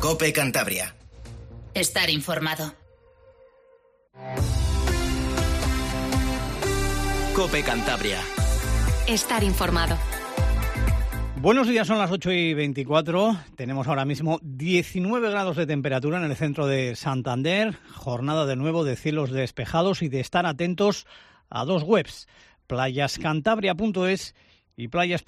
COPE Cantabria. Estar informado. COPE Cantabria. Estar informado. Buenos días, son las 8:24. Tenemos ahora mismo 19 grados de temperatura en el centro de Santander. Jornada de nuevo de cielos despejados y de estar atentos a dos webs, playascantabria.es y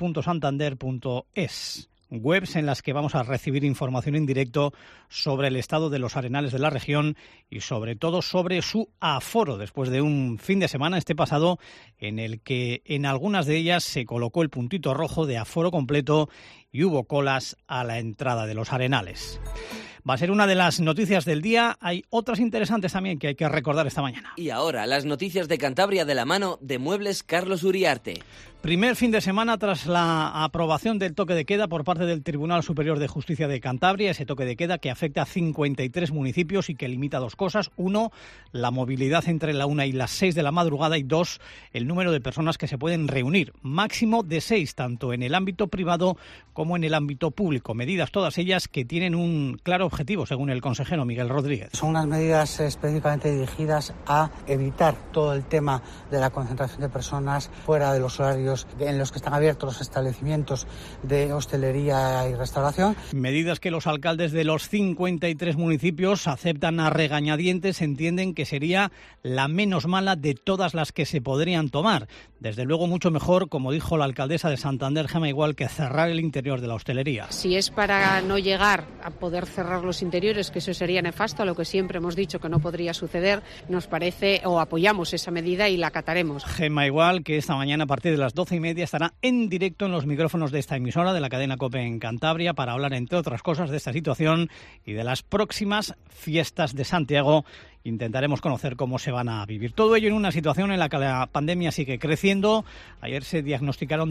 playas.santander.es. Webs en las que vamos a recibir información en directo sobre el estado de los arenales de la región y sobre todo sobre su aforo después de un fin de semana este pasado en el que en algunas de ellas se colocó el puntito rojo de aforo completo y hubo colas a la entrada de los arenales. Va a ser una de las noticias del día. Hay otras interesantes también que hay que recordar esta mañana. Y ahora, las noticias de Cantabria de la mano de Muebles Carlos Uriarte. Primer fin de semana tras la aprobación del toque de queda por parte del Tribunal Superior de Justicia de Cantabria, ese toque de queda que afecta a 53 municipios y que limita dos cosas. Uno, la movilidad entre la 1 y las 6 de la madrugada y dos, el número de personas que se pueden reunir. Máximo de 6, tanto en el ámbito privado como en el ámbito público. Medidas todas ellas que tienen un claro objetivo, según el consejero Miguel Rodríguez. Son unas medidas específicamente dirigidas a evitar todo el tema de la concentración de personas fuera de los horarios en los que están abiertos los establecimientos de hostelería y restauración. Medidas que los alcaldes de los 53 municipios aceptan a regañadientes, entienden que sería la menos mala de todas las que se podrían tomar. Desde luego mucho mejor, como dijo la alcaldesa de Santander, Gemma Igual, que cerrar el interior de la hostelería. Si es para no llegar a poder cerrar los interiores, que eso sería nefasto, a lo que siempre hemos dicho que no podría suceder, nos parece o apoyamos esa medida y la acataremos. Gemma Igual, que esta mañana a partir de las 12:30 estará en directo en los micrófonos de esta emisora de la cadena COPE en Cantabria para hablar, entre otras cosas, de esta situación y de las próximas fiestas de Santiago. Intentaremos conocer cómo se van a vivir. Todo ello en una situación en la que la pandemia sigue creciendo. Ayer se diagnosticaron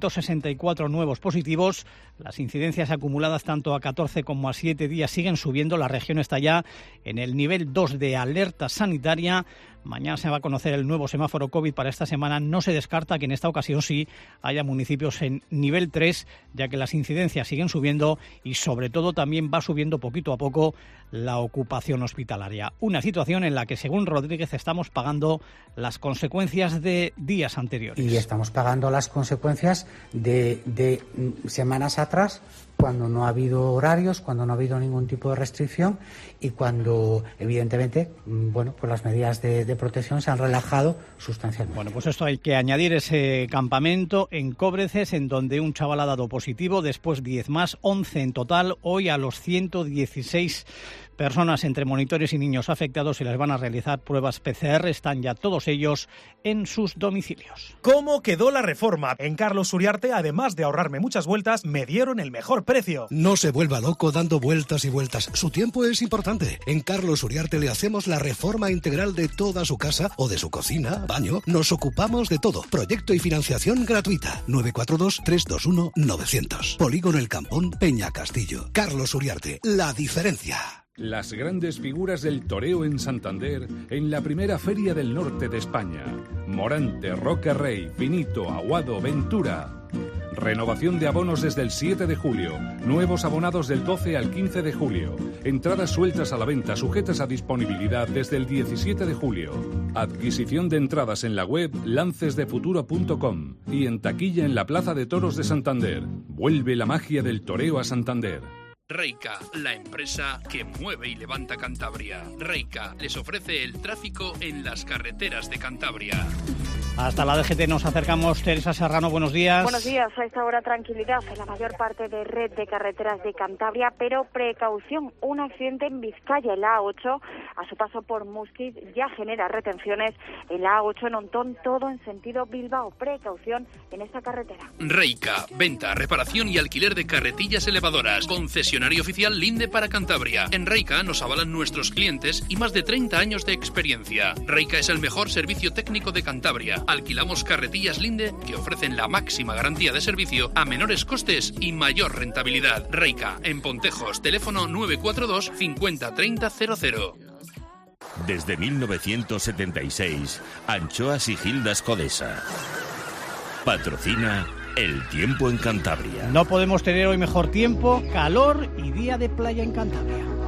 264 nuevos positivos. Las incidencias acumuladas tanto a 14 como a 7 días siguen subiendo. La región está ya en el nivel 2 de alerta sanitaria. Mañana se va a conocer el nuevo semáforo COVID para esta semana. No se descarta que en esta ocasión sí haya municipios en nivel 3, ya que las incidencias siguen subiendo y sobre todo también va subiendo poquito a poco la ocupación hospitalaria. Una situación en la que, según Rodríguez, estamos pagando las consecuencias de días anteriores. Y estamos pagando las consecuencias de semanas atrás, cuando no ha habido horarios, cuando no ha habido ningún tipo de restricción y cuando, evidentemente, pues las medidas de protección se han relajado sustancialmente. Bueno, pues esto hay que añadir ese campamento en Cóbreces, en donde un chaval ha dado positivo, después 10 más, 11 en total. Hoy a los 116 personas entre monitores y niños afectados se les van a realizar pruebas PCR. Están ya todos ellos en sus domicilios. ¿Cómo quedó la reforma? En Carlos Uriarte, además de ahorrarme muchas vueltas, me dieron el mejor precio. No se vuelva loco dando vueltas y vueltas. Su tiempo es importante. En Carlos Uriarte le hacemos la reforma integral de toda su casa o de su cocina, baño. Nos ocupamos de todo. Proyecto y financiación gratuita. 942-321-900. Polígono El Campón, Peña Castillo. Carlos Uriarte, la diferencia. Las grandes figuras del toreo en Santander en la primera feria del norte de España. Morante, Roca Rey, Finito, Aguado, Ventura. Renovación de abonos desde el 7 de julio. Nuevos abonados del 12 al 15 de julio. Entradas sueltas a la venta sujetas a disponibilidad desde el 17 de julio. Adquisición de entradas en la web lancesdefuturo.com y en taquilla en la Plaza de Toros de Santander. Vuelve la magia del toreo a Santander. Reica, la empresa que mueve y levanta Cantabria. Reica les ofrece el tráfico en las carreteras de Cantabria. Hasta la DGT nos acercamos. Teresa Serrano, buenos días. Buenos días. A esta hora tranquilidad en la mayor parte de red de carreteras de Cantabria, pero precaución, un accidente en Vizcaya, en la A8, a su paso por Musquiz, ya genera retenciones en la A8 en Ontón, todo en sentido Bilbao. Precaución en esta carretera. Reica, venta, reparación y alquiler de carretillas elevadoras. Concesionario oficial Linde para Cantabria. En Reica nos avalan nuestros clientes y más de 30 años de experiencia. Reica es el mejor servicio técnico de Cantabria. Alquilamos carretillas Linde que ofrecen la máxima garantía de servicio a menores costes y mayor rentabilidad. Reica, en Pontejos, teléfono 942 50 30 00. Desde 1976, Anchoas y Gildas Codesa. Patrocina El tiempo en Cantabria. No podemos tener hoy mejor tiempo, calor y día de playa en Cantabria.